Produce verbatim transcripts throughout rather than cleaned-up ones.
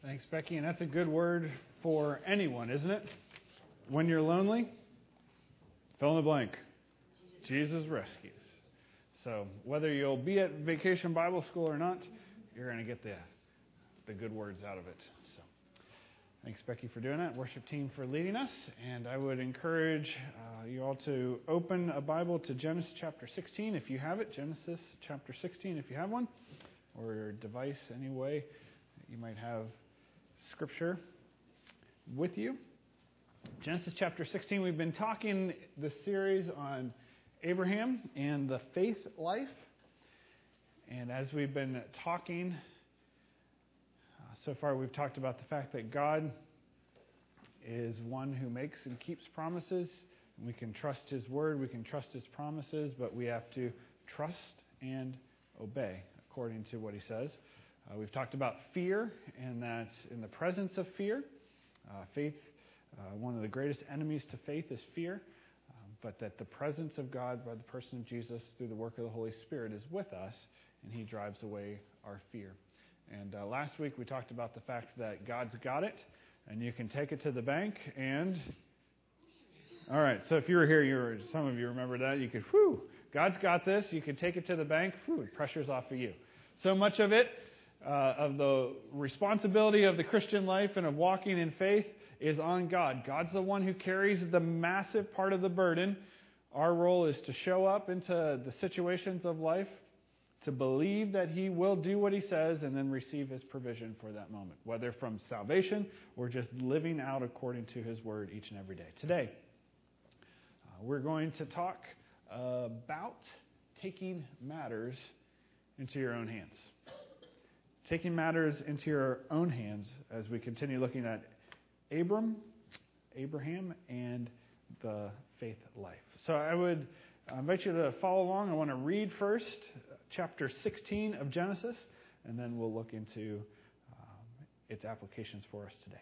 Thanks, Becky. And that's a good word for anyone, isn't it? When you're lonely, fill in the blank. Jesus rescues. So whether you'll be at Vacation Bible School or not, you're going to get the the good words out of it. So thanks, Becky, for doing that. Worship team for leading us. And I would encourage uh, you all to open a Bible to Genesis chapter sixteen if you have it. Genesis chapter sixteen if you have one, or your device anyway. You might have Scripture with you. Genesis chapter sixteen, we've been talking this series on Abraham and the faith life. And as we've been talking, uh, so far we've talked about the fact that God is one who makes and keeps promises. We can trust His word, we can trust His promises, but we have to trust and obey according to what He says. Uh, we've talked about fear, and that in the presence of fear, uh, faith, uh, one of the greatest enemies to faith is fear, uh, but that the presence of God by the person of Jesus through the work of the Holy Spirit is with us, and He drives away our fear. And uh, last week we talked about the fact that God's got it, and you can take it to the bank, and... All right, so if you were here, you were, some of you remember that, you could, whew, God's got this, you can take it to the bank, whew, pressure's off of you. So much of it, Uh, of the responsibility of the Christian life and of walking in faith is on God. God's the one who carries the massive part of the burden. Our role is to show up into the situations of life, to believe that He will do what He says, and then receive His provision for that moment, whether from salvation or just living out according to His word each and every day. Today, uh, we're going to talk uh, about taking matters into your own hands. Taking matters into your own hands as we continue looking at Abram, Abraham, and the faith life. So I would invite you to follow along. I want to read first chapter sixteen of Genesis, and then we'll look into um, its applications for us today.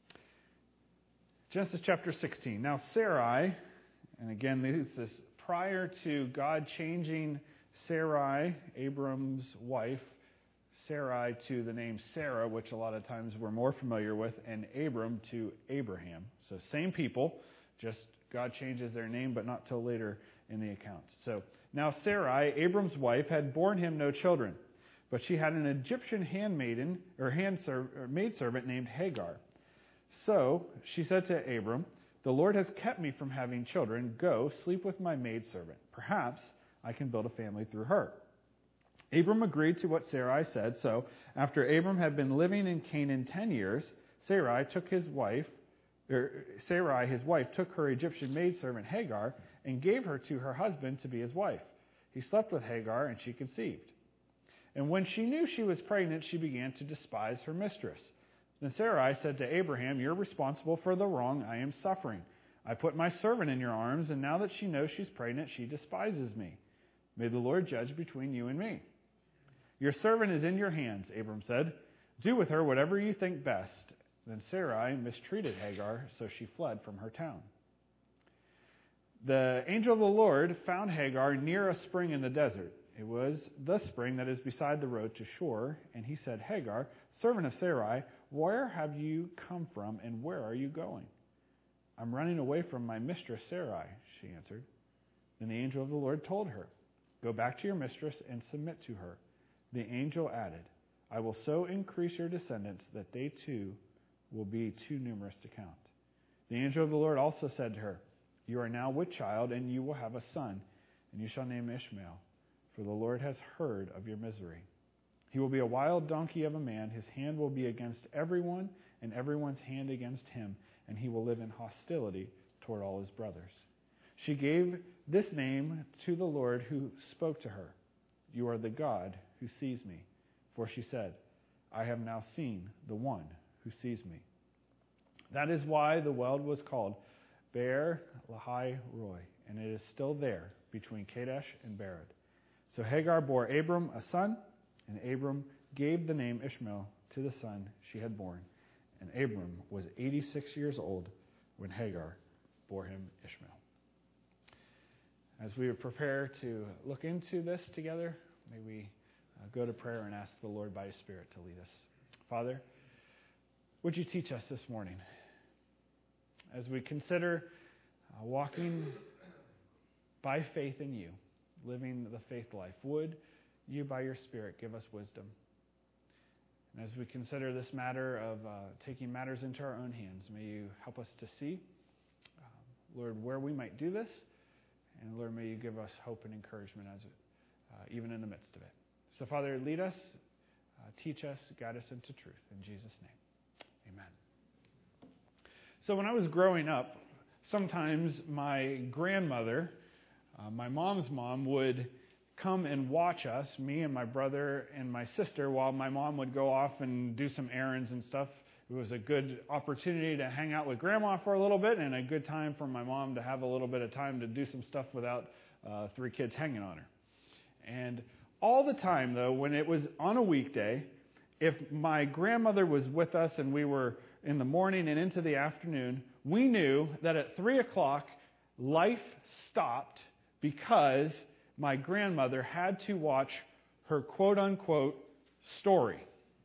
Genesis chapter sixteen. Now Sarai, and again, this is prior to God changing Sarai, Abram's wife, Sarai to the name Sarah, which a lot of times we're more familiar with, and Abram to Abraham. So same people, just God changes their name, but not till later in the account. So now Sarai, Abram's wife, had borne him no children, but she had an Egyptian handmaiden or hand or maidservant named Hagar. So she said to Abram, "The Lord has kept me from having children. Go, sleep with my maidservant. Perhaps I can build a family through her." Abram agreed to what Sarai said, so after Abram had been living in Canaan ten years, Sarai took his wife, or Sarai, his wife, took her Egyptian maidservant Hagar and gave her to her husband to be his wife. He slept with Hagar, and she conceived. And when she knew she was pregnant, she began to despise her mistress. Then Sarai said to Abraham, "You're responsible for the wrong I am suffering. I put my servant in your arms, and now that she knows she's pregnant, she despises me. May the Lord judge between you and me." "Your servant is in your hands," Abram said. "Do with her whatever you think best." Then Sarai mistreated Hagar, so she fled from her town. The angel of the Lord found Hagar near a spring in the desert. It was the spring that is beside the road to Shur, and he said, "Hagar, servant of Sarai, where have you come from, and where are you going?" "I'm running away from my mistress Sarai," she answered. Then the angel of the Lord told her, "Go back to your mistress and submit to her." The angel added, "I will so increase your descendants that they too will be too numerous to count." The angel of the Lord also said to her, "You are now with child, and you will have a son, and you shall name Ishmael, for the Lord has heard of your misery. He will be a wild donkey of a man. His hand will be against everyone, and everyone's hand against him, and he will live in hostility toward all his brothers." She gave this name to the Lord who spoke to her, "You are the God who sees me." For she said, "I have now seen the one who sees me." That is why the well was called Beer Lahai Roi, and it is still there between Kadesh and Bered. So Hagar bore Abram a son, and Abram gave the name Ishmael to the son she had born. And Abram was eighty-six years old when Hagar bore him Ishmael. As we prepare to look into this together, may we uh, go to prayer and ask the Lord by His Spirit to lead us. Father, would you teach us this morning as we consider uh, walking by faith in you, living the faith life? Would you, by your Spirit, give us wisdom? And as we consider this matter of uh, taking matters into our own hands, may you help us to see, uh, Lord, where we might do this. And Lord, may you give us hope and encouragement as it, uh, even in the midst of it. So, Father, lead us, uh, teach us, guide us into truth. In Jesus' name, amen. So when I was growing up, sometimes my grandmother, uh, my mom's mom, would come and watch us, me and my brother and my sister, while my mom would go off and do some errands and stuff. It was a good opportunity to hang out with Grandma for a little bit and a good time for my mom to have a little bit of time to do some stuff without uh, three kids hanging on her. And all the time, though, when it was on a weekday, if my grandmother was with us and we were in the morning and into the afternoon, we knew that at three o'clock, life stopped because my grandmother had to watch her quote-unquote story.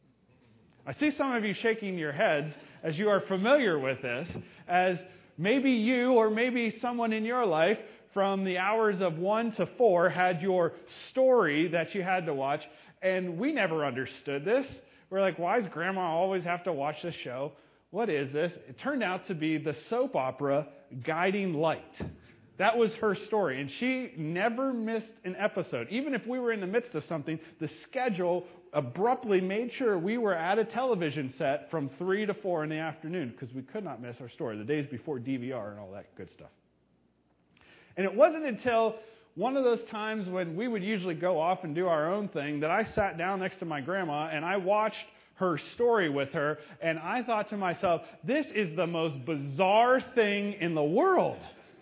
I see some of you shaking your heads as you are familiar with this, as maybe you or maybe someone in your life from the hours of one to four had your story that you had to watch, and we never understood this. We're like, why does Grandma always have to watch this show? What is this? It turned out to be the soap opera Guiding Light. That was her story, and she never missed an episode. Even if we were in the midst of something, the schedule abruptly made sure we were at a television set from three to four in the afternoon because we could not miss our story, the days before D V R and all that good stuff. And it wasn't until one of those times when we would usually go off and do our own thing that I sat down next to my grandma and I watched her story with her, and I thought to myself, this is the most bizarre thing in the world.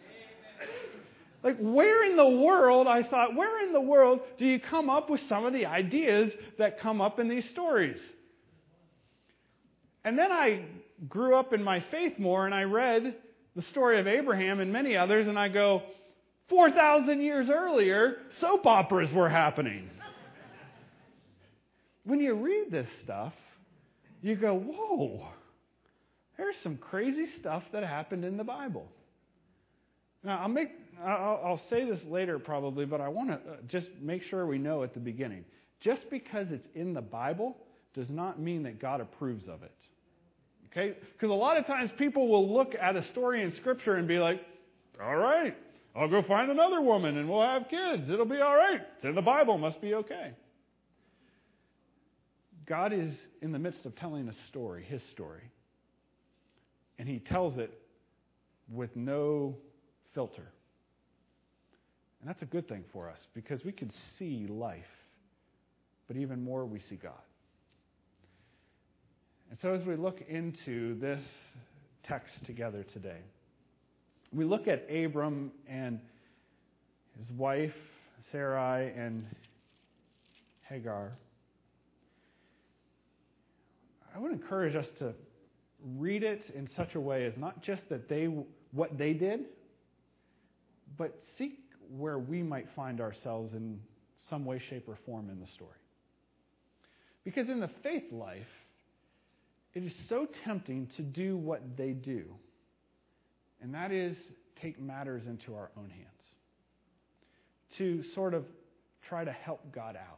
Like, where in the world, I thought, where in the world do you come up with some of the ideas that come up in these stories? And then I grew up in my faith more, and I read the story of Abraham and many others, and I go, four thousand years earlier, soap operas were happening. When you read this stuff, you go, whoa, there's some crazy stuff that happened in the Bible. Now, I'll make I'll, I'll say this later probably, but I want to just make sure we know at the beginning. Just because it's in the Bible does not mean that God approves of it. Okay? Because a lot of times people will look at a story in Scripture and be like, all right, I'll go find another woman and we'll have kids. It'll be all right. It's in the Bible. Must be okay. God is in the midst of telling a story, His story. And He tells it with no filter. And that's a good thing for us because we can see life, but even more we see God. And so as we look into this text together today, we look at Abram and his wife, Sarai, and Hagar. I would encourage us to read it in such a way as not just that they what they did, but seek where we might find ourselves in some way, shape, or form in the story. Because in the faith life, it is so tempting to do what they do, and that is take matters into our own hands, to sort of try to help God out.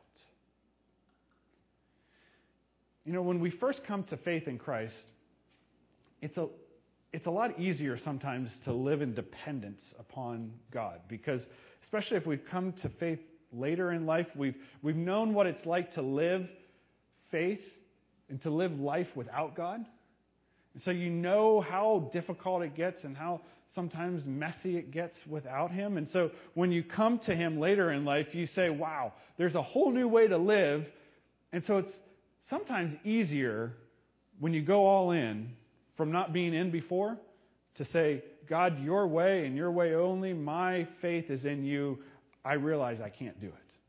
You know, when we first come to faith in Christ, it's a It's a lot easier sometimes to live in dependence upon God because, especially if we've come to faith later in life, we've we've known what it's like to live faith and to live life without God. And so you know how difficult it gets and how sometimes messy it gets without Him. And so when you come to Him later in life, you say, wow, there's a whole new way to live. And so it's sometimes easier when you go all in from not being in before, to say, God, your way and your way only, my faith is in you. I realize I can't do it.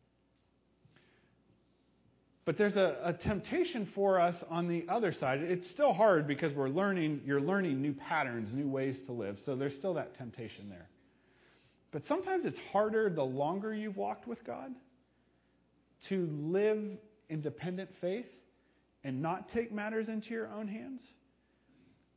But there's a, a temptation for us on the other side. It's still hard because we're learning, you're learning new patterns, new ways to live. So there's still that temptation there. But sometimes it's harder the longer you've walked with God to live in dependent faith and not take matters into your own hands.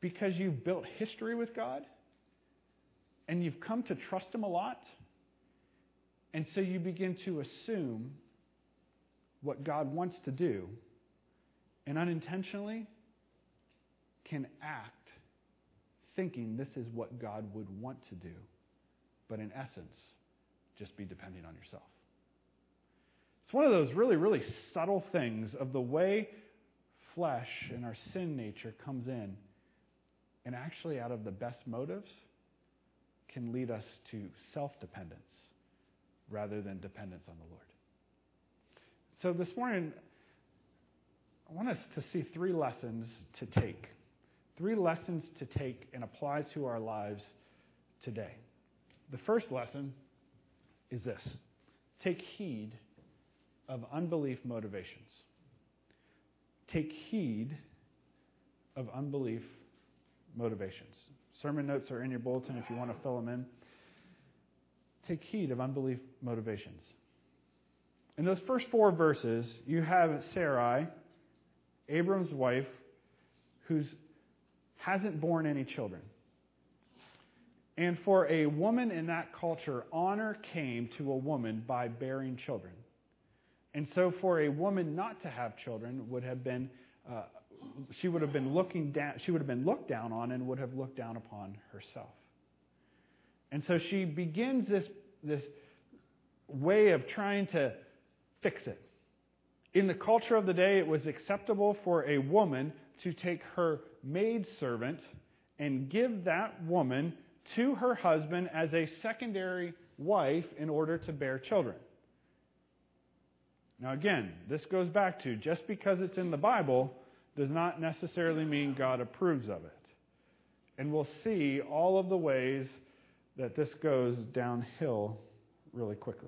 because you've built history with God and you've come to trust Him a lot. And so you begin to assume what God wants to do and unintentionally can act thinking this is what God would want to do, but in essence, just be depending on yourself. It's one of those really, really subtle things of the way flesh and our sin nature comes in, and actually out of the best motives can lead us to self-dependence rather than dependence on the Lord. So this morning, I want us to see three lessons to take. Three lessons to take and apply to our lives today. The first lesson is this: take heed of unbelief motivations. Take heed of unbelief motivations. Sermon notes are in your bulletin if you want to fill them in. Take heed of unbelief motivations. In those first four verses, you have Sarai, Abram's wife, who hasn't borne any children. And for a woman in that culture, honor came to a woman by bearing children. And so for a woman not to have children would have been, uh, she would have been looking down, she would have been looked down on and would have looked down upon herself. And so she begins this, this way of trying to fix it. In the culture of the day, it was acceptable for a woman to take her maidservant and give that woman to her husband as a secondary wife in order to bear children. Now again, this goes back to just because it's in the Bible does not necessarily mean God approves of it. And we'll see all of the ways that this goes downhill really quickly.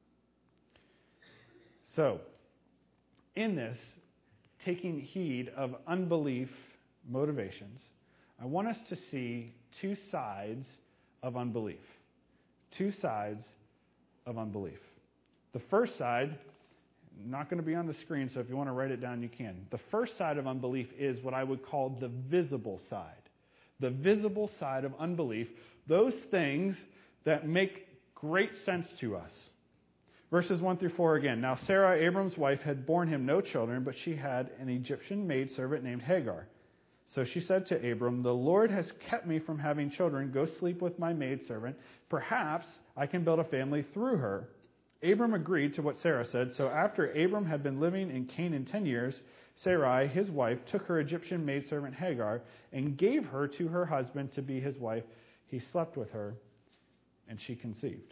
So, in this, taking heed of unbelief motivations, I want us to see two sides of unbelief. Two sides of unbelief. The first side, not going to be on the screen, so if you want to write it down, you can. The first side of unbelief is what I would call the visible side. The visible side of unbelief, those things that make great sense to us. Verses one through four again. Now Sarah, Abram's wife, had borne him no children, but she had an Egyptian maidservant named Hagar. So she said to Abram, "The Lord has kept me from having children. Go sleep with my maidservant. Perhaps I can build a family through her." Abram agreed to what Sarah said. So after Abram had been living in Canaan ten years, Sarai, his wife, took her Egyptian maidservant Hagar and gave her to her husband to be his wife. He slept with her, and she conceived.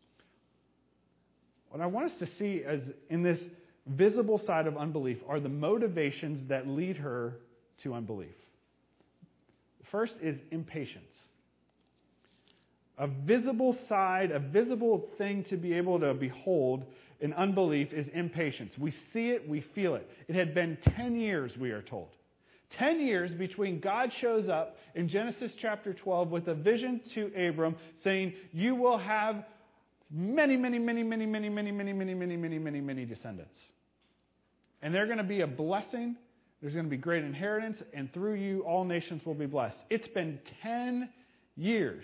What I want us to see as in this visible side of unbelief are the motivations that lead her to unbelief. First is impatience. A visible side, a visible thing to be able to behold in unbelief is impatience. We see it, we feel it. It had been ten years, we are told. Ten years between God shows up in Genesis chapter twelve with a vision to Abram saying, "You will have many, many, many, many, many, many, many, many, many, many, many, many descendants. And they're going to be a blessing. There's going to be great inheritance, and through you all nations will be blessed." It's been ten years.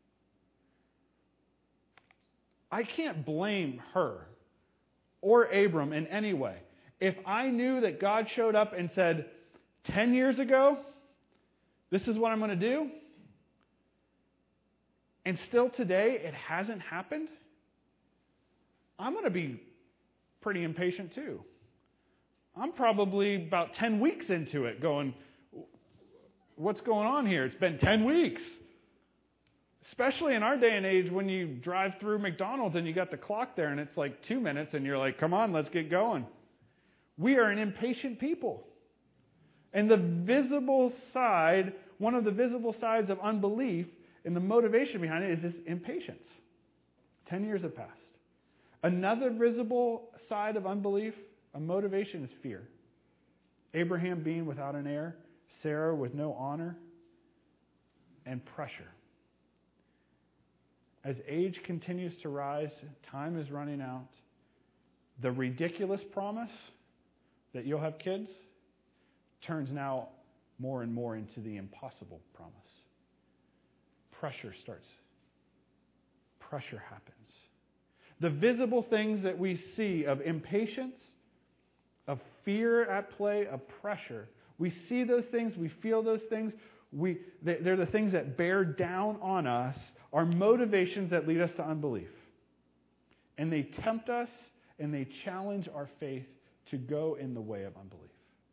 I can't blame her or Abram in any way. If I knew that God showed up and said, ten years ago, this is what I'm going to do, and still today it hasn't happened, I'm going to be pretty impatient too. I'm probably about ten weeks into it going, what's going on here? It's been ten weeks. Especially in our day and age when you drive through McDonald's and you got the clock there and it's like two minutes and you're like, come on, let's get going. We are an impatient people. And the visible side, one of the visible sides of unbelief and the motivation behind it is this impatience. Ten years have passed. Another visible side of unbelief, a motivation, is fear. Abraham being without an heir, Sarah with no honor, and pressure. As age continues to rise, time is running out. The ridiculous promise that you'll have kids turns now more and more into the impossible promise. Pressure starts. Pressure happens. The visible things that we see of impatience, of fear at play, of pressure, we see those things, we feel those things, we, they're the things that bear down on us, are motivations that lead us to unbelief. And they tempt us and they challenge our faith to go in the way of unbelief.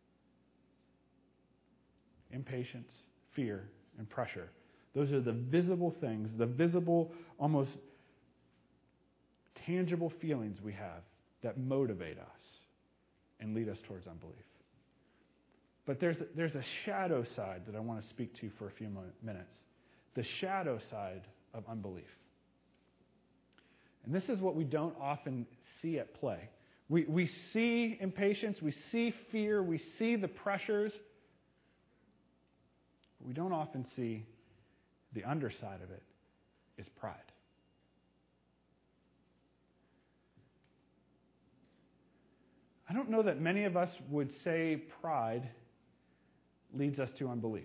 Impatience, fear, and pressure. Those are the visible things, the visible, almost tangible feelings we have that motivate us and lead us towards unbelief. But there's a, there's a shadow side that I want to speak to for a few minutes. The shadow side of unbelief. And this is what we don't often see at play. We, we see impatience, we see fear, we see the pressures. But we don't often see the underside of it is pride. I don't know that many of us would say pride leads us to unbelief.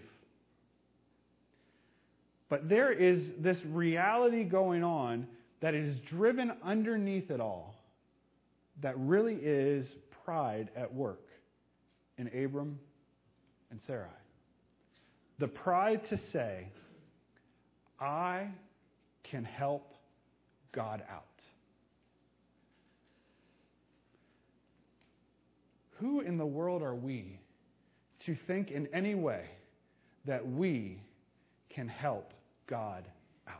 But there is this reality going on that is driven underneath it all that really is pride at work in Abram and Sarai. The pride to say, I can help God out. Who in the world are we to think in any way that we can help God out?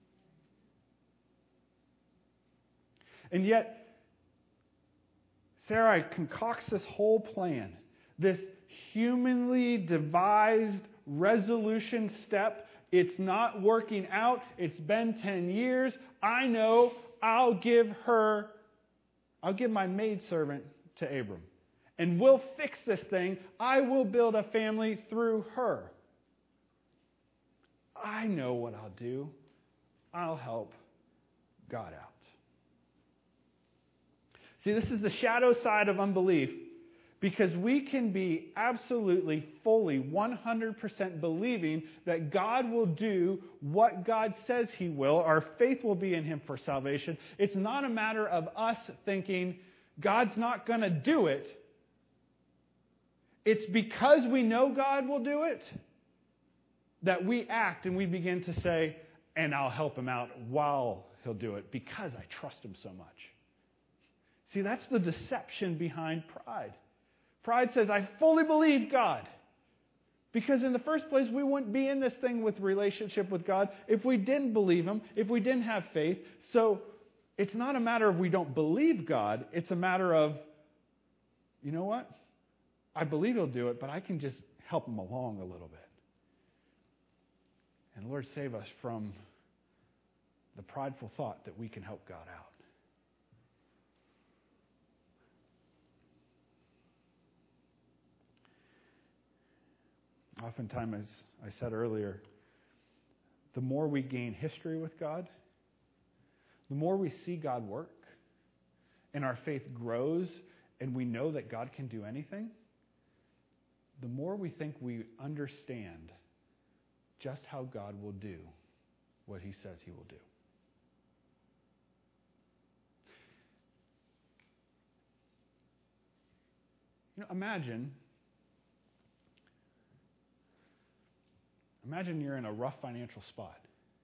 And yet, Sarai concocts this whole plan, this humanly devised resolution step. It's not working out. It's been ten years. I know I'll give her, I'll give my maidservant to Abram. And we'll fix this thing. I will build a family through her. I know what I'll do. I'll help God out. See, this is the shadow side of unbelief, because we can be absolutely, fully, one hundred percent believing that God will do what God says He will. Our faith will be in Him for salvation. It's not a matter of us thinking God's not going to do it. It's because we know God will do it that we act and we begin to say, and I'll help Him out while He'll do it because I trust Him so much. See, that's the deception behind pride. Pride says, I fully believe God. Because in the first place, we wouldn't be in this thing with relationship with God if we didn't believe Him, if we didn't have faith. So it's not a matter of we don't believe God. It's a matter of, you know what? I believe He'll do it, but I can just help Him along a little bit. And Lord, save us from the prideful thought that we can help God out. Oftentimes, as I said earlier, the more we gain history with God, the more we see God work, and our faith grows, and we know that God can do anything, the more we think we understand just how God will do what He says He will do. You know, imagine, imagine you're in a rough financial spot.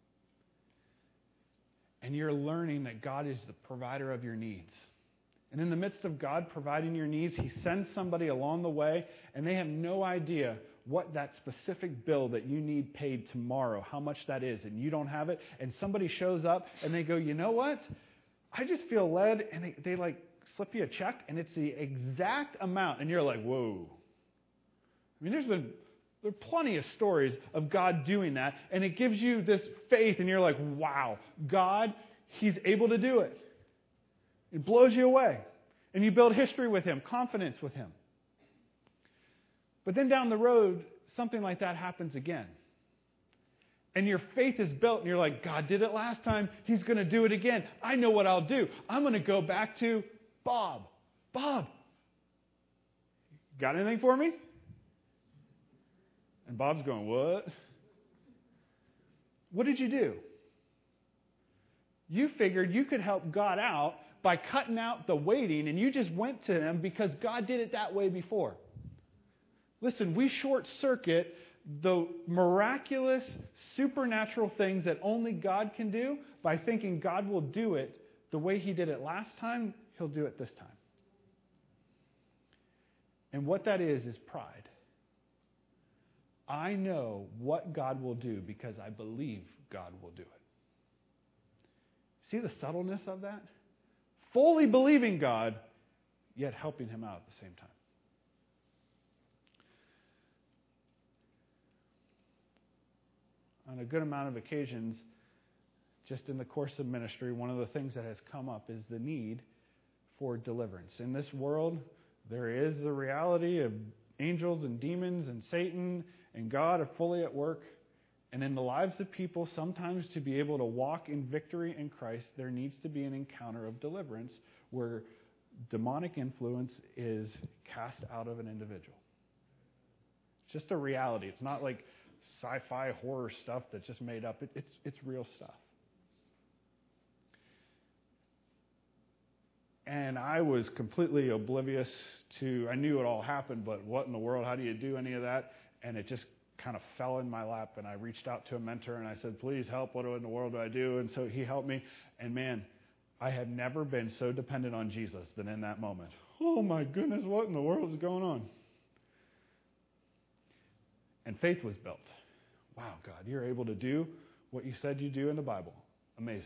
And you're learning that God is the provider of your needs. And in the midst of God providing your needs, He sends somebody along the way, and they have no idea what that specific bill that you need paid tomorrow, how much that is, and you don't have it. And somebody shows up, and they go, you know what? I just feel led, and they, they like slip you a check, and it's the exact amount. And you're like, whoa. I mean, there's been there are plenty of stories of God doing that, and it gives you this faith, and you're like, wow, God, He's able to do it. It blows you away. And you build history with Him, confidence with Him. But then down the road, something like that happens again. And your faith is built, and you're like, God did it last time. He's going to do it again. I know what I'll do. I'm going to go back to Bob. Bob, got anything for me? And Bob's going, what? What did you do? You figured you could help God out by cutting out the waiting, and you just went to him because God did it that way before. Listen, we short-circuit the miraculous, supernatural things that only God can do by thinking God will do it the way he did it last time, he'll do it this time. And what that is, is pride. I know what God will do because I believe God will do it. See the subtleness of that? Fully believing God, yet helping him out at the same time. On a good amount of occasions, just in the course of ministry, one of the things that has come up is the need for deliverance. In this world, there is the reality of angels and demons and Satan and God are fully at work. And in the lives of people, sometimes to be able to walk in victory in Christ, there needs to be an encounter of deliverance where demonic influence is cast out of an individual. It's just a reality. It's not like sci-fi horror stuff that's just made up. It, it's, it's real stuff. And I was completely oblivious to, I knew it all happened, but what in the world, how do you do any of that? And it just kind of fell in my lap, and I reached out to a mentor, and I said, please help, what in the world do I do? And so he helped me, and man, I had never been so dependent on Jesus than in that moment. Oh my goodness, what in the world is going on? And faith was built. Wow, God, you're able to do what you said you do in the Bible. Amazing.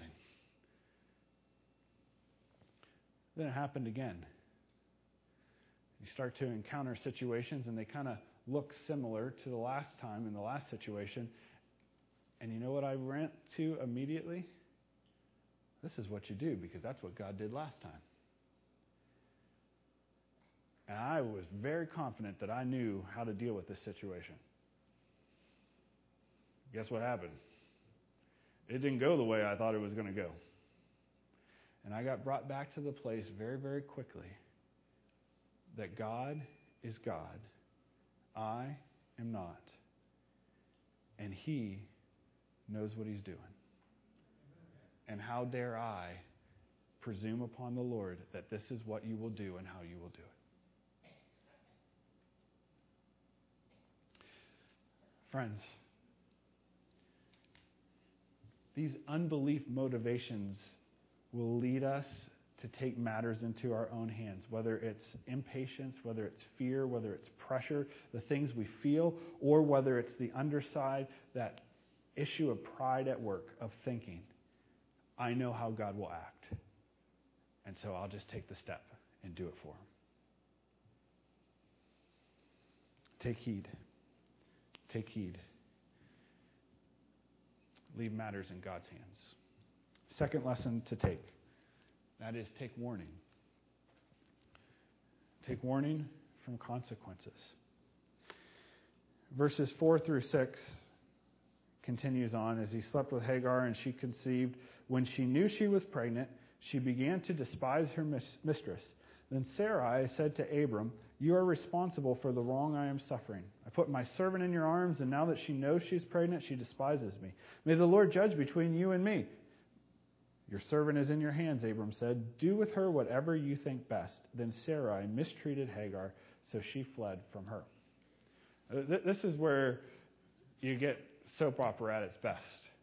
Then it happened again. You start to encounter situations, and they kind of look similar to the last time in the last situation. And you know what I went to immediately? This is what you do, because that's what God did last time. And I was very confident that I knew how to deal with this situation. Guess what happened? It didn't go the way I thought it was going to go. And I got brought back to the place very, very quickly that God is God. I am not. And he knows what he's doing. And how dare I presume upon the Lord that this is what you will do and how you will do it. Friends, these unbelief motivations will lead us to take matters into our own hands, whether it's impatience, whether it's fear, whether it's pressure, the things we feel, or whether it's the underside, that issue of pride at work, of thinking, I know how God will act, and so I'll just take the step and do it for him. Take heed. Take heed. Leave matters in God's hands. Second lesson to take. That is, take warning. Take warning from consequences. Verses four through six continues on. As he slept with Hagar and she conceived, when she knew she was pregnant, she began to despise her mis- mistress. Then Sarai said to Abram, you are responsible for the wrong I am suffering. I put my servant in your arms, and now that she knows she's pregnant, she despises me. May the Lord judge between you and me. Your servant is in your hands, Abram said. Do with her whatever you think best. Then Sarai mistreated Hagar, so she fled from her. This is where you get soap opera at its best.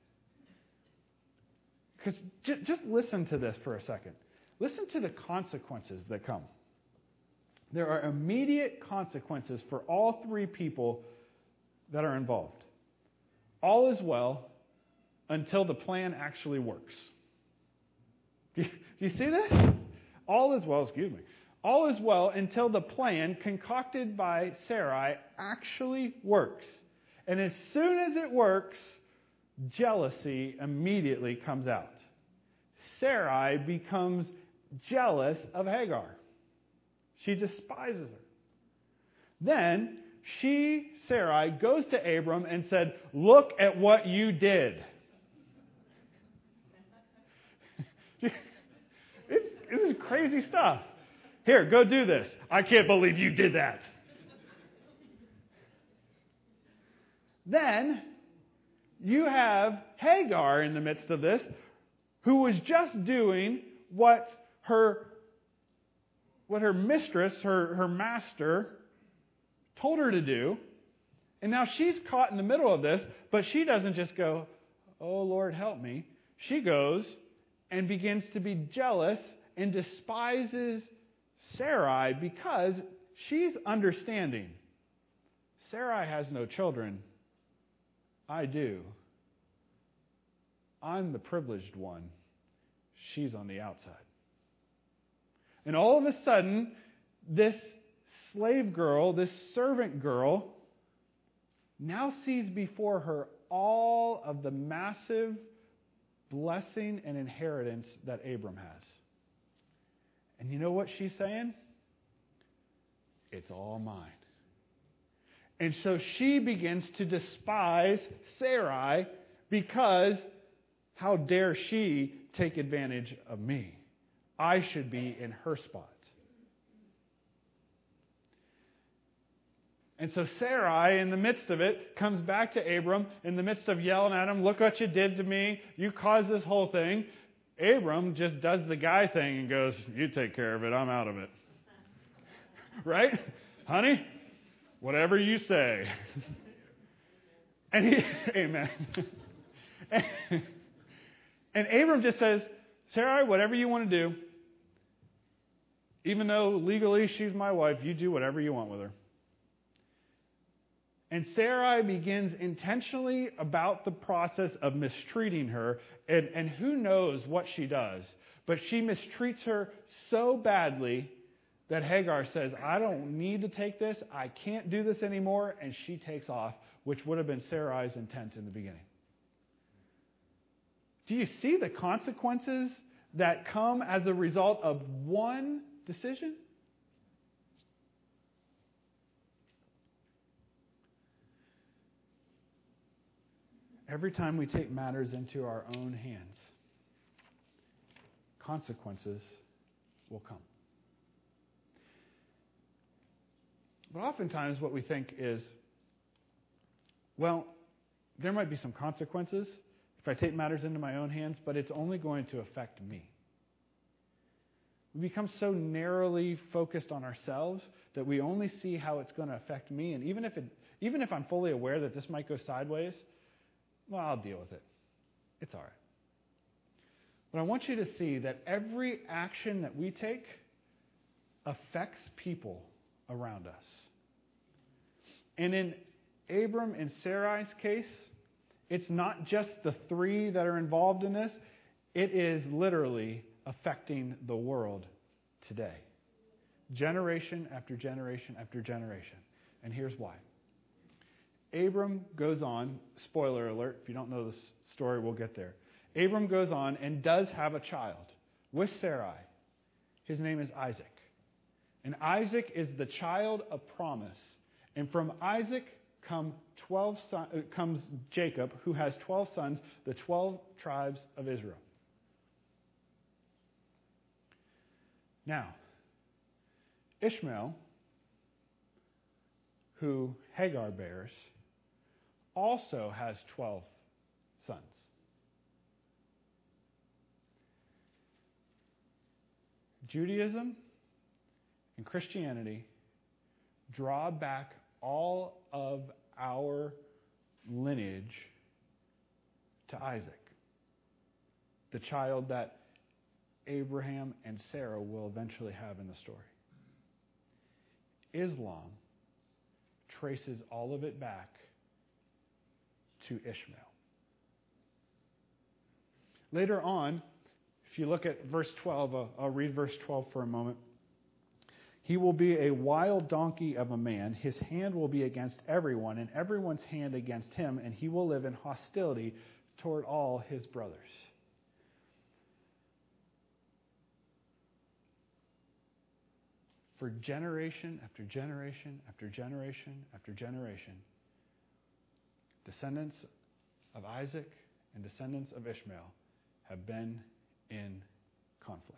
Because just listen to this for a second. Listen to the consequences that come. There are immediate consequences for all three people that are involved. All is well until the plan actually works. Do you see this? All is well, excuse me. All is well until the plan concocted by Sarai actually works. And as soon as it works, jealousy immediately comes out. Sarai becomes jealous of Hagar. She despises her. Then she, Sarai, goes to Abram and said, look at what you did. It's, this is crazy stuff. Here, go do this. I can't believe you did that. Then you have Hagar in the midst of this, who was just doing what her, what her mistress, her, her master, told her to do. And now she's caught in the middle of this, but she doesn't just go, "Oh, Lord, help me." She goes and begins to be jealous and despises Sarai because she's understanding. Sarai has no children. I do. I'm the privileged one. She's on the outside. And all of a sudden, this slave girl, this servant girl, now sees before her all of the massive blessing and inheritance that Abram has. And you know what she's saying? It's all mine. And so she begins to despise Sarai because how dare she take advantage of me? I should be in her spot. And so Sarai, in the midst of it, comes back to Abram in the midst of yelling at him, "Look what you did to me. You caused this whole thing." Abram just does the guy thing and goes, "You take care of it. I'm out of it." Right? Honey, whatever you say. And he, amen. And, and Abram just says, "Sarai, whatever you want to do, even though legally she's my wife, you do whatever you want with her." And Sarai begins intentionally about the process of mistreating her, and, and who knows what she does. But she mistreats her so badly that Hagar says, "I don't need to take this. I can't do this anymore." And she takes off, which would have been Sarai's intent in the beginning. Do you see the consequences that come as a result of one decision? Every time we take matters into our own hands, consequences will come. But oftentimes what we think is, well, there might be some consequences if I take matters into my own hands, but it's only going to affect me. We become so narrowly focused on ourselves that we only see how it's going to affect me. And even if it, even if I'm fully aware that this might go sideways, well, I'll deal with it. It's all right. But I want you to see that every action that we take affects people around us. And in Abram and Sarai's case, it's not just the three that are involved in this. It is literally affecting the world today. Generation after generation after generation. And here's why. Abram goes on, spoiler alert, if you don't know the story, we'll get there. Abram goes on and does have a child with Sarai. His name is Isaac. And Isaac is the child of promise. And from Isaac come twelve son, uh, comes Jacob, who has twelve sons, the twelve tribes of Israel. Now, Ishmael, who Hagar bears, also has twelve sons. Judaism and Christianity draw back all of our lineage to Isaac, the child that Abraham and Sarah will eventually have in the story. Islam traces all of it back to Ishmael. Later on, if you look at verse twelve, I'll, I'll read verse twelve for a moment. He will be a wild donkey of a man. His hand will be against everyone, and everyone's hand against him, and he will live in hostility toward all his brothers. For generation after generation after generation after generation, descendants of Isaac and descendants of Ishmael have been in conflict.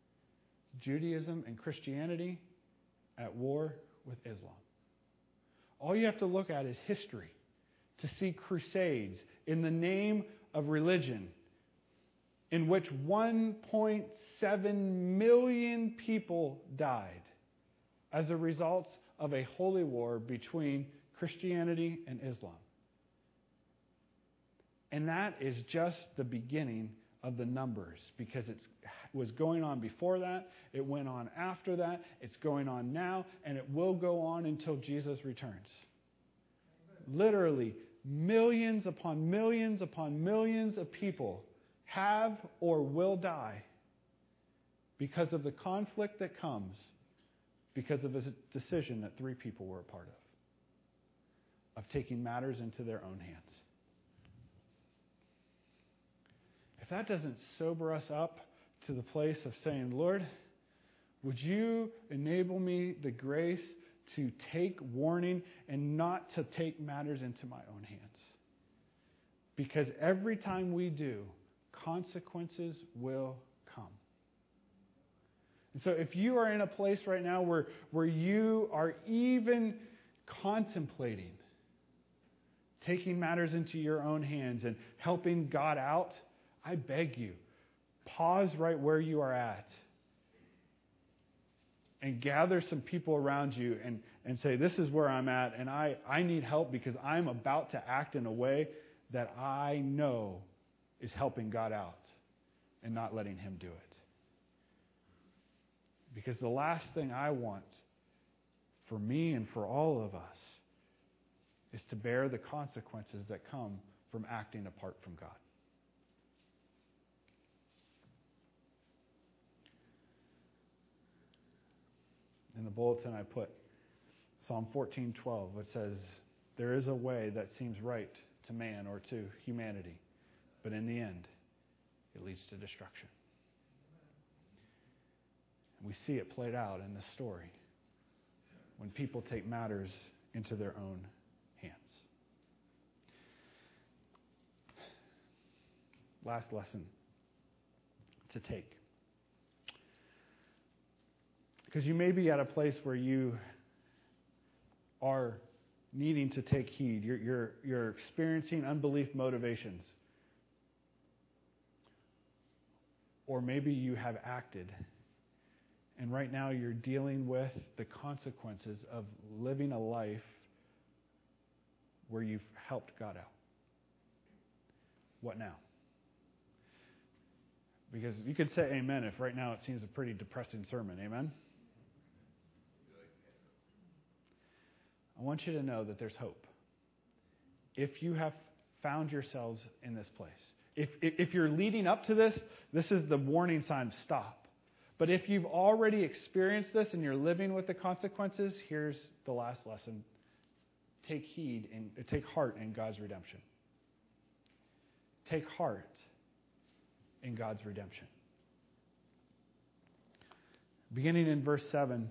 Judaism and Christianity at war with Islam. All you have to look at is history to see crusades in the name of religion in which one point seven million people died as a result of a holy war between Christianity and Islam. And that is just the beginning of the numbers, because it was going on before that, it went on after that, it's going on now, and it will go on until Jesus returns. Literally, millions upon millions upon millions of people have or will die because of the conflict that comes because of a decision that three people were a part of, of taking matters into their own hands. If that doesn't sober us up to the place of saying, Lord, would you enable me the grace to take warning and not to take matters into my own hands? Because every time we do, consequences will come. And so if you are in a place right now where, where you are even contemplating taking matters into your own hands and helping God out, I beg you, pause right where you are at and gather some people around you and, and say, this is where I'm at, and I, I need help because I'm about to act in a way that I know is helping God out and not letting Him do it. Because the last thing I want for me and for all of us is to bear the consequences that come from acting apart from God. In the bulletin I put Psalm fourteen twelve, which says, there is a way that seems right to man or to humanity, but in the end, it leads to destruction. And we see it played out in this story when people take matters into their own hands. Last lesson to take. Because you may be at a place where you are needing to take heed. You're, you're, you're experiencing unbelief motivations. Or maybe you have acted, and right now you're dealing with the consequences of living a life where you've helped God out. What now? Because you could say amen if right now it seems a pretty depressing sermon. Amen? I want you to know that there's hope. If you have found yourselves in this place. If, if you're leading up to this, this is the warning sign, stop. But if you've already experienced this and you're living with the consequences, here's the last lesson. Take heed and take heart in God's redemption. Take heart in God's redemption. Beginning in verse seven,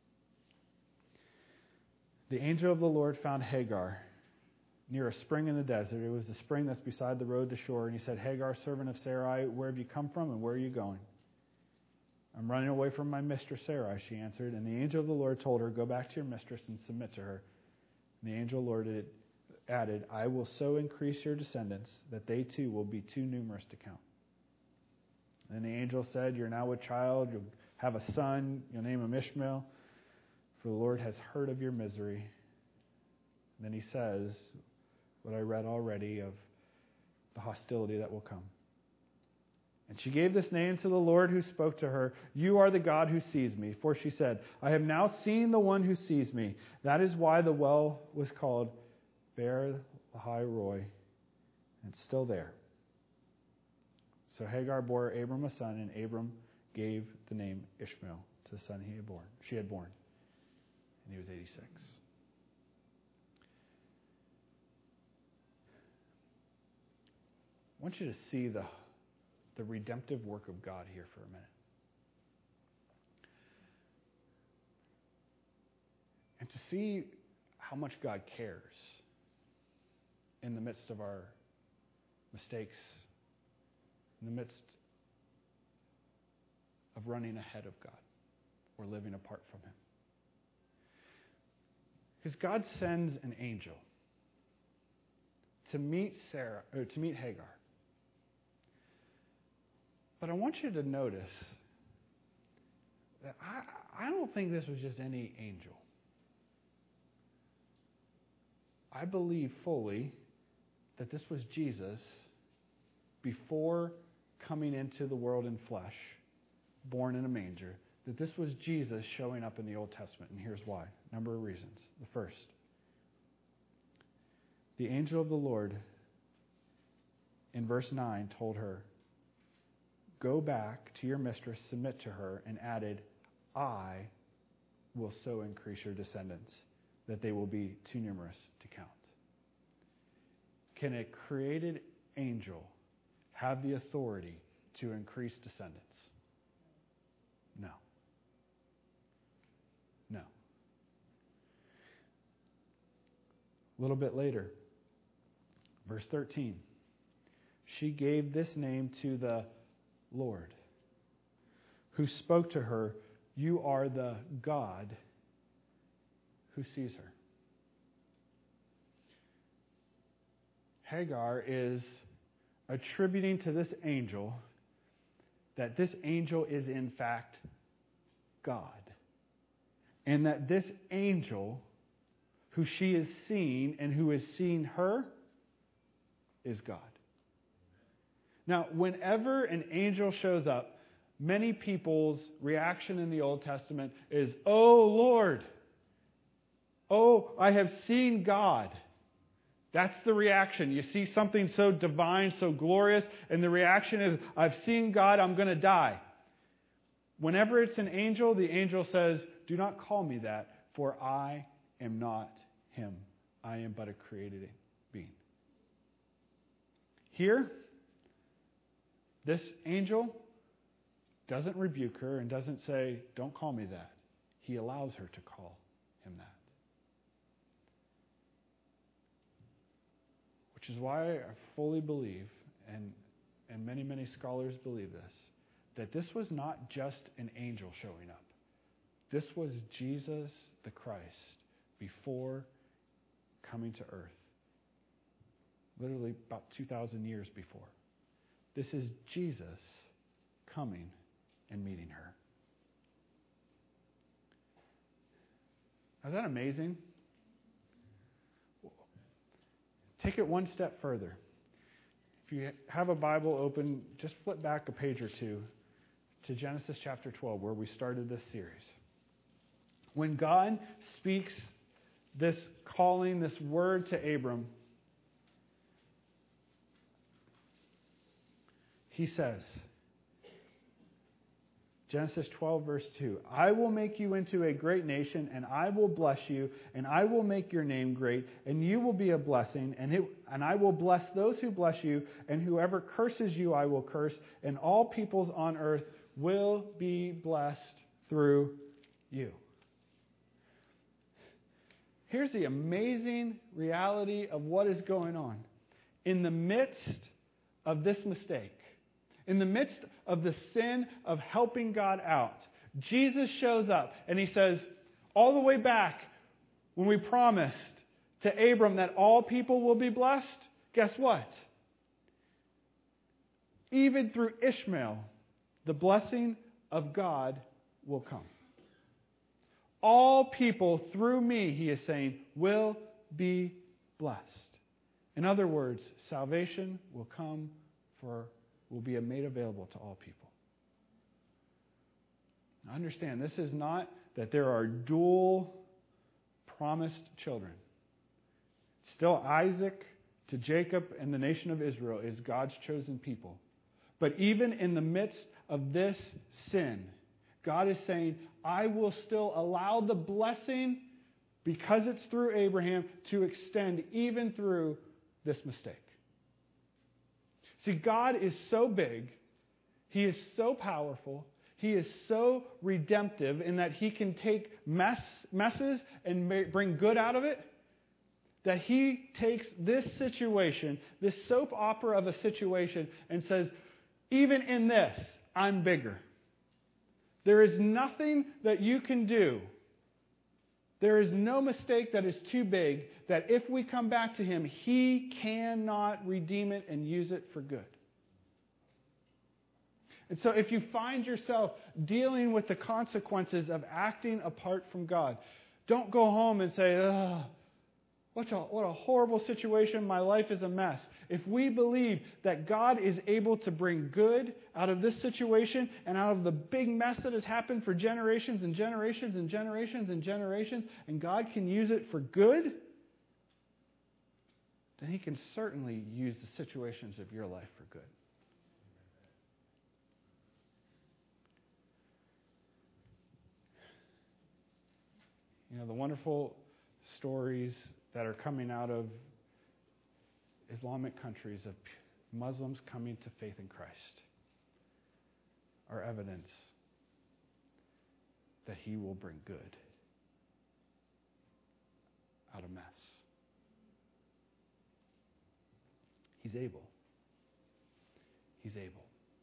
the angel of the Lord found Hagar near a spring in the desert. It was the spring that's beside the road to shore. And he said, Hagar, servant of Sarai, where have you come from and where are you going? I'm running away from my mistress Sarai, she answered. And the angel of the Lord told her, go back to your mistress and submit to her. And the angel of the Lord added, I will so increase your descendants that they too will be too numerous to count. And the angel said, you're now with child, you'll have a son, you'll name him Ishmael, for the Lord has heard of your misery. And then he says what I read already of the hostility that will come. And she gave this name to the Lord who spoke to her, you are the God who sees me. For she said, I have now seen the one who sees me. That is why the well was called Beer Lahai Roi. And it's still there. So Hagar bore Abram a son, and Abram gave the name Ishmael to the son he had born. She had born. And he was eighty-six. I want you to see the, the redemptive work of God here for a minute. And to see how much God cares in the midst of our mistakes, in the midst of running ahead of God or living apart from Him. Because God sends an angel to meet Sarah, or to meet Hagar. But I want you to notice that I, I don't think this was just any angel. I believe fully that this was Jesus before coming into the world in flesh, born in a manger, that this was Jesus showing up in the Old Testament. And here's why. A number of reasons. The first, the angel of the Lord in verse nine told her, "Go back to your mistress, submit to her," and added, "I will so increase your descendants that they will be too numerous to count." Can a created angel have the authority to increase descendants? No. No. A little bit later, verse thirteen. She gave this name to the Lord, who spoke to her, "You are the God who sees her." Hagar is attributing to this angel that this angel is in fact God. And that this angel, who she is seeing and who is seeing her, is God. Now, whenever an angel shows up, many people's reaction in the Old Testament is, "Oh Lord, oh, I have seen God." That's the reaction. You see something so divine, so glorious, and the reaction is, "I've seen God, I'm going to die." Whenever it's an angel, the angel says, "Do not call me that, for I am not him. I am but a created being." Here, this angel doesn't rebuke her and doesn't say, "Don't call me that." He allows her to call him that. Which is why I fully believe, and, and many, many scholars believe this, that this was not just an angel showing up. This was Jesus the Christ before coming to earth. Literally about two thousand years before. This is Jesus coming and meeting her. Is that amazing? Take it one step further. If you have a Bible open, just flip back a page or two to Genesis chapter twelve, where we started this series. When God speaks this calling, this word to Abram, he says, Genesis twelve, verse two, "I will make you into a great nation, and I will bless you, and I will make your name great, and you will be a blessing, and, it, and I will bless those who bless you, and whoever curses you I will curse, and all peoples on earth will be blessed through you." Here's the amazing reality of what is going on. In the midst of this mistake, in the midst of the sin of helping God out, Jesus shows up and he says, all the way back when we promised to Abram that all people will be blessed, guess what? Even through Ishmael, the blessing of God will come. All people through me, he is saying, will be blessed. In other words, salvation will come for will be made available to all people. Now understand, this is not that there are dual promised children. Still, Isaac to Jacob and the nation of Israel is God's chosen people. But even in the midst of this sin, God is saying, I will still allow the blessing, because it's through Abraham, to extend even through this mistake. See, God is so big, He is so powerful, He is so redemptive in that He can take mess, messes and bring good out of it, that He takes this situation, this soap opera of a situation, and says, even in this, I'm bigger. There is nothing that you can do There is no mistake that is too big that if we come back to Him, He cannot redeem it and use it for good. And so if you find yourself dealing with the consequences of acting apart from God, don't go home and say, ugh, what a, what a horrible situation, my life is a mess. If we believe that God is able to bring good out of this situation and out of the big mess that has happened for generations and generations and generations and generations, and God can use it for good, then He can certainly use the situations of your life for good. You know, the wonderful stories that are coming out of Islamic countries of Muslims coming to faith in Christ are evidence that He will bring good out of mess. He's able. He's able.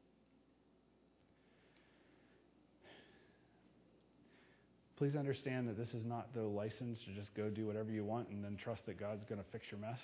Please understand that this is not the license to just go do whatever you want and then trust that God's going to fix your mess.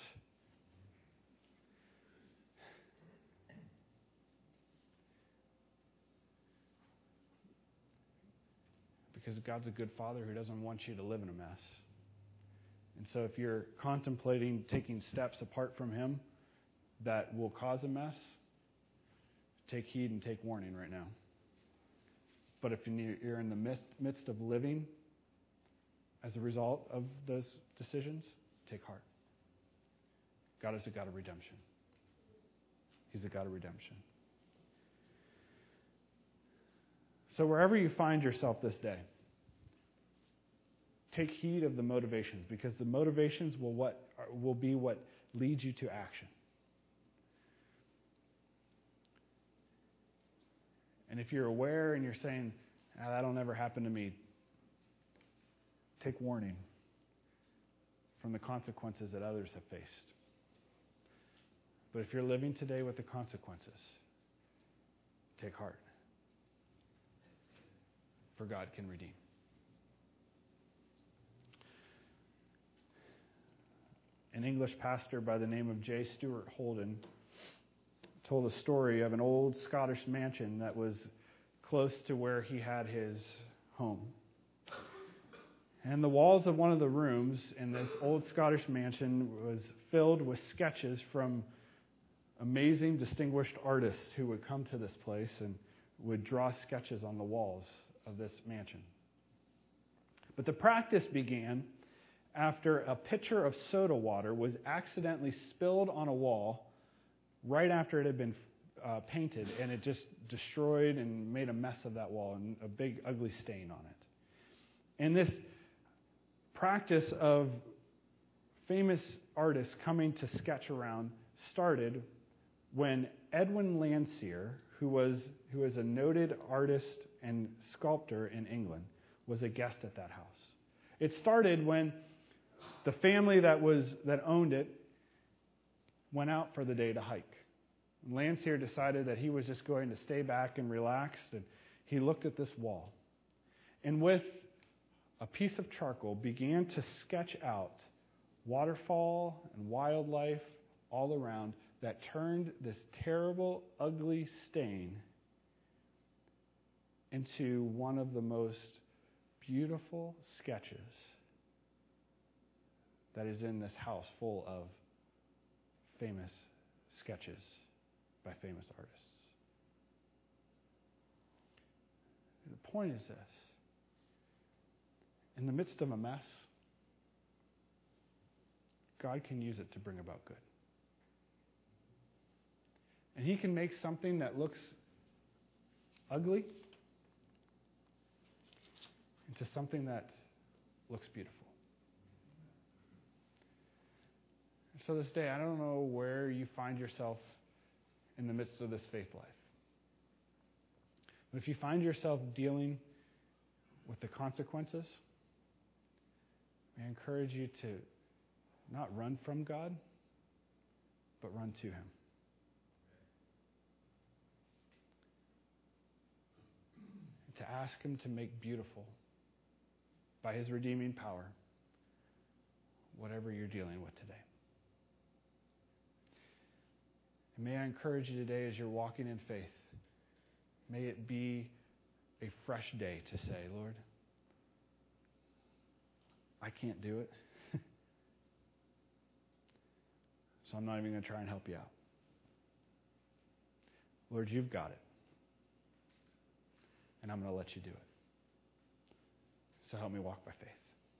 Because God's a good Father who doesn't want you to live in a mess. And so if you're contemplating taking steps apart from Him that will cause a mess, take heed and take warning right now. But if you're in the midst, midst of living as a result of those decisions, take heart. God is a God of redemption. He's a God of redemption. So wherever you find yourself this day, take heed of the motivations, because the motivations will what will be what leads you to action. And if you're aware and you're saying, ah, that'll never happen to me, take warning from the consequences that others have faced. But if you're living today with the consequences, take heart. For God can redeem. An English pastor by the name of J. Stuart Holden told a story of an old Scottish mansion that was close to where he had his home. And the walls of one of the rooms in this old Scottish mansion was filled with sketches from amazing, distinguished artists who would come to this place and would draw sketches on the walls of this mansion. But the practice began after a pitcher of soda water was accidentally spilled on a wall right after it had been uh, painted, and it just destroyed and made a mess of that wall and a big ugly stain on it. And this practice of famous artists coming to sketch around started when Edwin Landseer, who was who was a noted artist and sculptor in England, was a guest at that house. It started when the family that was that owned it went out for the day to hike. Landseer decided that he was just going to stay back and relax, and he looked at this wall. And with a piece of charcoal began to sketch out waterfall and wildlife all around that turned this terrible, ugly stain into one of the most beautiful sketches that is in this house full of famous sketches by famous artists. The point is this. In the midst of a mess, God can use it to bring about good. And He can make something that looks ugly into something that looks beautiful. So this day, I don't know where you find yourself in the midst of this faith life. But if you find yourself dealing with the consequences, I encourage you to not run from God, but run to Him. And to ask Him to make beautiful, by His redeeming power, whatever you're dealing with today. And may I encourage you today as you're walking in faith, may it be a fresh day to say, Lord, I can't do it, so I'm not even going to try and help you out. Lord, you've got it, and I'm going to let you do it. So help me walk by faith.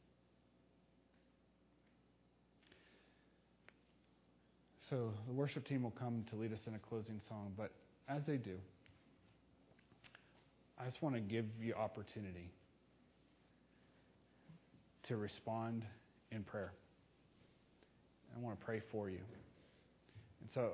So the worship team will come to lead us in a closing song, but as they do, I just want to give you opportunity to respond in prayer. I want to pray for you. And so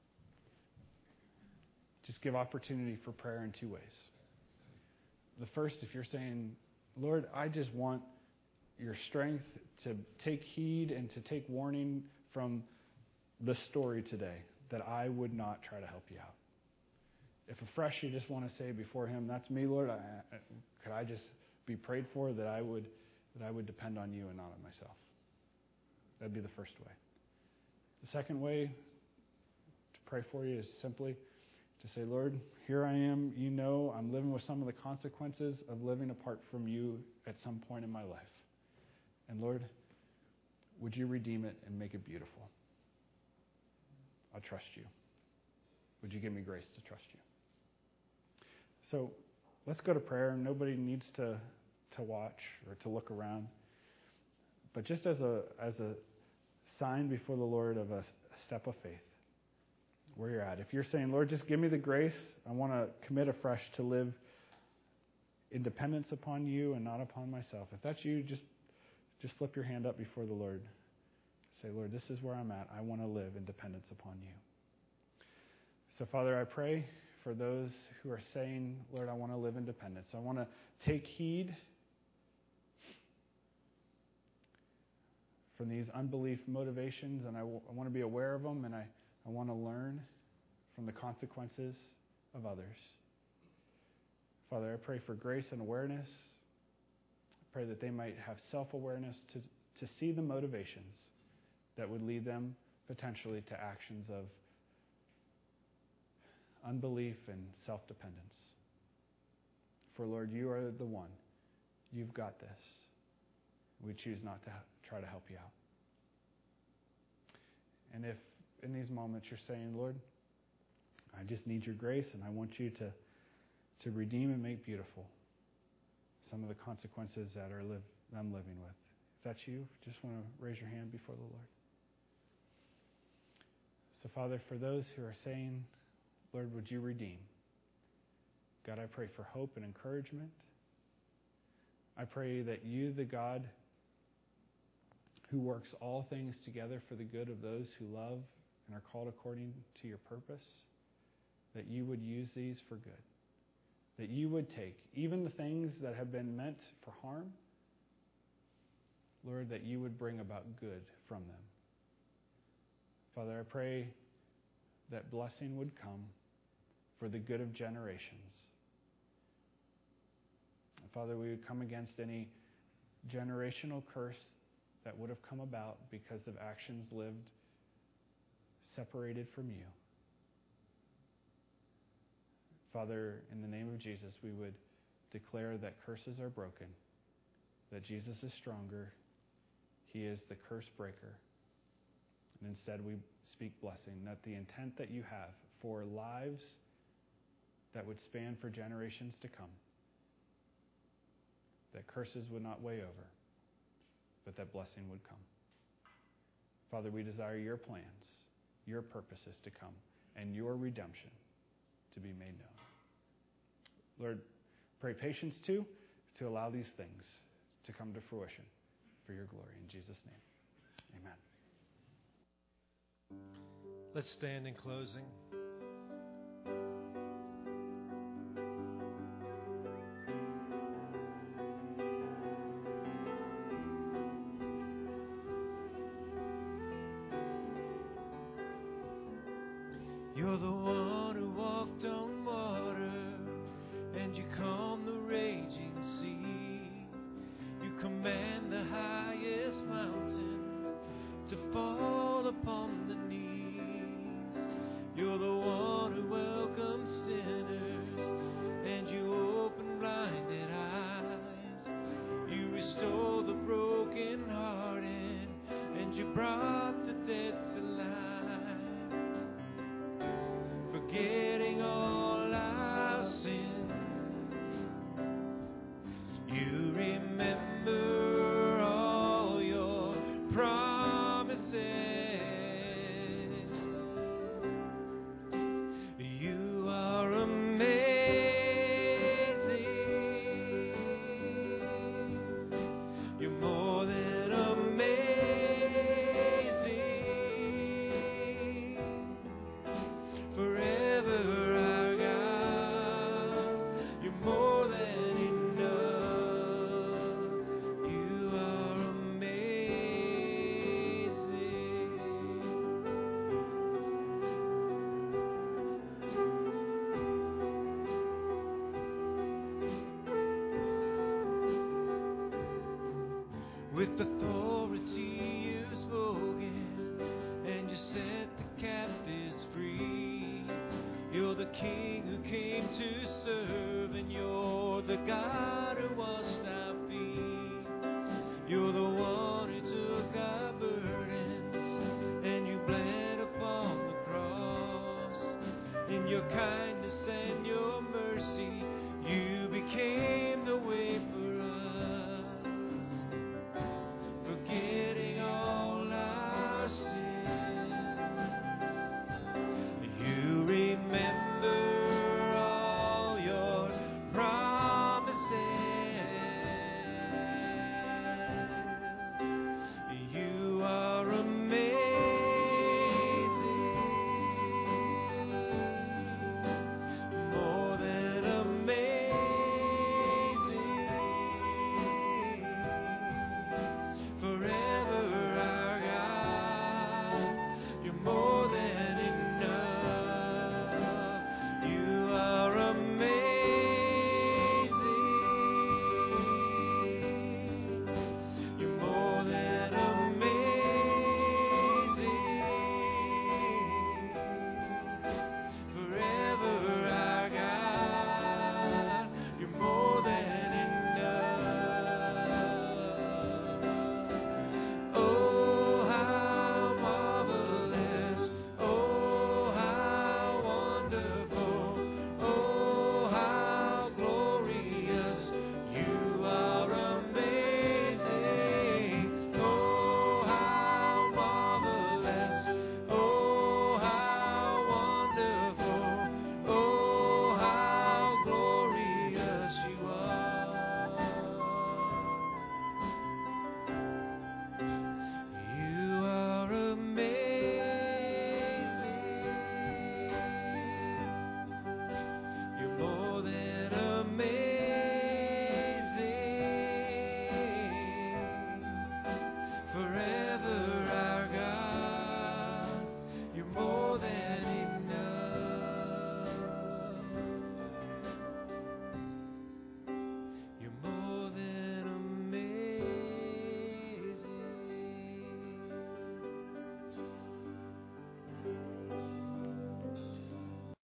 just give opportunity for prayer in two ways. The first, if you're saying, Lord, I just want your strength to take heed and to take warning from the story today, that I would not try to help you out. If afresh you just want to say before Him, that's me, Lord, I, I, could I just be prayed for that I would that I would depend on you and not on myself? That'd be the first way. The second way to pray for you is simply to say, Lord, here I am. You know I'm living with some of the consequences of living apart from you at some point in my life. And Lord, would you redeem it and make it beautiful? I trust you. Would you give me grace to trust you? So let's go to prayer. Nobody needs to, to watch or to look around. But just as a as a sign before the Lord of a, a step of faith, where you're at. If you're saying, Lord, just give me the grace, I want to commit afresh to live in dependence upon you and not upon myself. If that's you, just just slip your hand up before the Lord. Say, Lord, this is where I'm at. I want to live in dependence upon you. So, Father, I pray for those who are saying, Lord, I want to live in dependence. I want to take heed from these unbelief motivations, and I, w- I want to be aware of them, and I, I want to learn from the consequences of others. Father, I pray for grace and awareness. I pray that they might have self-awareness to, to see the motivations that would lead them potentially to actions of unbelief and self-dependence. For Lord, you are the one. You've got this. We choose not to try to help you out. And if in these moments you're saying, Lord, I just need your grace and I want you to, to redeem and make beautiful some of the consequences that are live, I'm living with. If that's you, just want to raise your hand before the Lord. So, Father, for those who are saying, Lord, would you redeem? God, I pray for hope and encouragement. I pray that you, the God who works all things together for the good of those who love and are called according to your purpose, that you would use these for good. That you would take even the things that have been meant for harm, Lord, that you would bring about good from them. Father, I pray that blessing would come for the good of generations. Father, we would come against any generational curse that would have come about because of actions lived separated from you. Father, in the name of Jesus, we would declare that curses are broken, that Jesus is stronger. He is the curse breaker. And instead we speak blessing, that the intent that you have for lives that would span for generations to come, that curses would not weigh over, but that blessing would come. Father, we desire your plans, your purposes to come, and your redemption to be made known. Lord, pray patience too, to allow these things to come to fruition for your glory. In Jesus' name, amen. Let's stand in closing. You're the one who walked on water, and you calm the raging sea. You command the highest mountains, upon the knees. You're the one who welcomes sinners, and you open blinded eyes. You restore the brokenhearted, and you brought the dead to life. Forgetting all our sins, you remember all your promises. You are amazing. You're more than amazing. Forever our God, you're more than enough. You are amazing. With authority you've spoken, and you set the captives free. You're the King who came to serve, and you're the God who washed our feet. You're the one who took our burdens, and you bled upon the cross. In your kindness